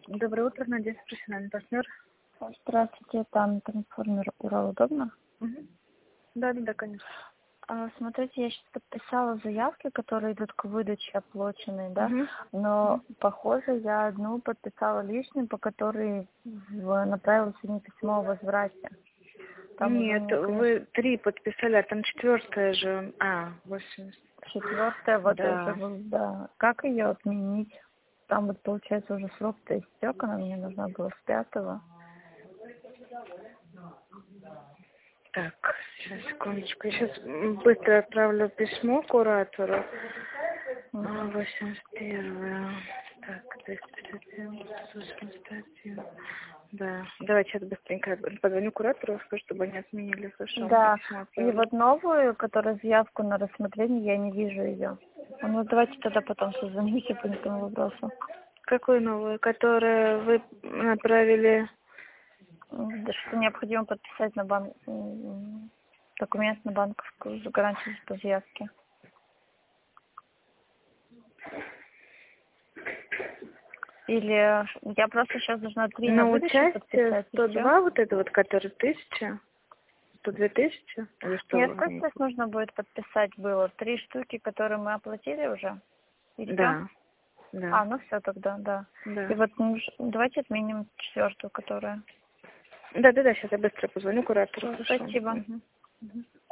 Доброе утро, Надежда, профессиональный партнер. Здравствуйте, это трансформер Урал, удобно? Да, конечно. Смотрите, я сейчас подписала заявки, которые идут к выдаче оплаченной, да, Мгм. но, похоже, я одну подписала лишнюю, по которой направила сегодня письмо о возврате. Там уже Нет, мне, конечно, вы 3 подписали, а там 4 же. 80. 4-я, вот Да. уже, да. Как ее отменить? Там вот, получается, уже срок-то истек, она мне нужна была с 5-го. Так, сейчас, секундочку. Я сейчас быстро отправлю письмо куратору. 81. Так, 357, 181. Да. Давайте сейчас быстренько позвоню куратору, скажу, чтобы они отменили. Хорошо. Да, Письмо и отправлю. вот новую, которая заявку на рассмотрение, я не вижу ее. Ну, давайте тогда потом созвонимся по этому вопросу. Какую новую, которую вы направили? Да, что необходимо подписать на документ на банковскую гарантию по заявке. Или я просто сейчас должна 3 на На выдачу участие подписать, и все. 102, вот это вот, который 1000, 102 тысячи, или что Нет, вы просто имеете? сейчас нужно будет подписать было 3 штуки, которые мы оплатили уже. И все. Да, да, Ну все тогда, да. И да. вот давайте отменим 4-ю, которая. Да, сейчас я быстро позвоню куратору, Всё, хорошо. спасибо. Мгм.